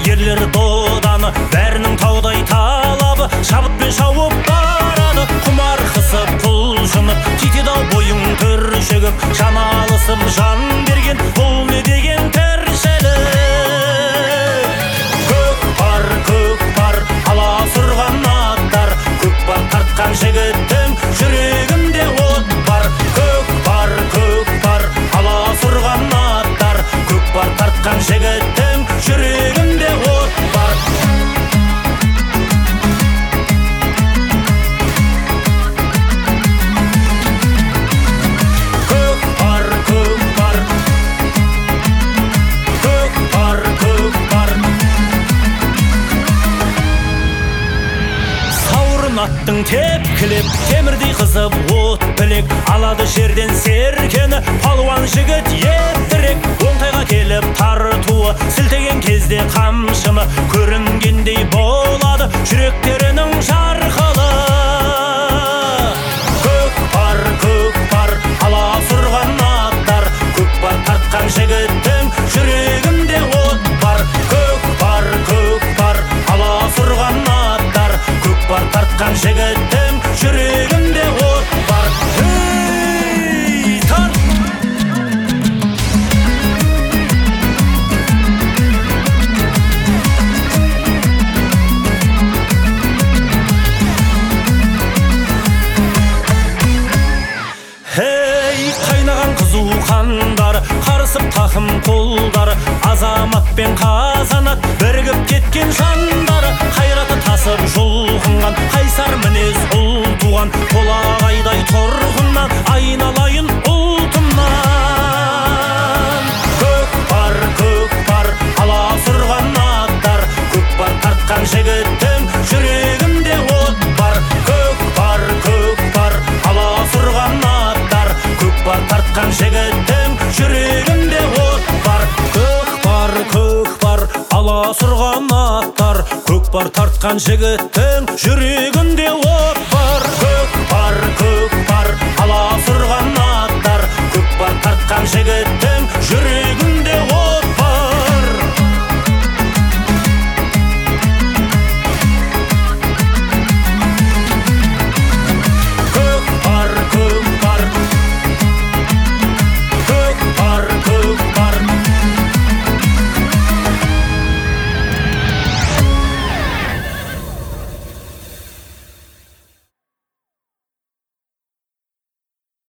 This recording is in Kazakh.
ерлер доданы, бәрінің таудай талабы, шабытпен шауып барады. Құмар қысып құлшынып, титеді-ау бойың түршігіп, жан алысып жан берген, бұл не деген тіршілік. Көк бар, аласұрған аттар, көкпар тартқан жігіттің жүрегінде от бар. Көк бар, аласұрған аттар, көкпар тартқан жігіттің жүрегінде от бар. Аттың тепкілеп, темірдей қызып от білек, алады жерден серкені, палуан жігіт еттірек. Оңтайға келіп тартуы, сілтеген кезде қамшыны, көрінгендей болады жүректерінің жарқылы. Көк бар, аласұрған аттар, көкпар тартқан жігіттің жүрегінде от бар. Көк бар, аласұрған аттар, көкпар тартқан жігіттің жүрегінде от бар. Тарт! Қайнаған қызу қандар, қарысып тақым қолдары, азамат пен қазанат бірігіп кеткен жандары. Қайраты тасып жұлқынған, қайсар мінез ұл туған, толағайдай тұрғыннан айналайын ұлтымнан. Көк бар, аласұрған аттар, көкпар тартқан жігіттің жүрегінде от бар. Көк бар, аласұрған аттар, көкпар тартқан жігіттің жүрегінде от бар. Көк бар, аласұрған аттар, көкпар тартқан жігіттің жүрегінде от бар. Көк бар, аласұрған аттар, көкпар тартқан жігіттің жүрегінде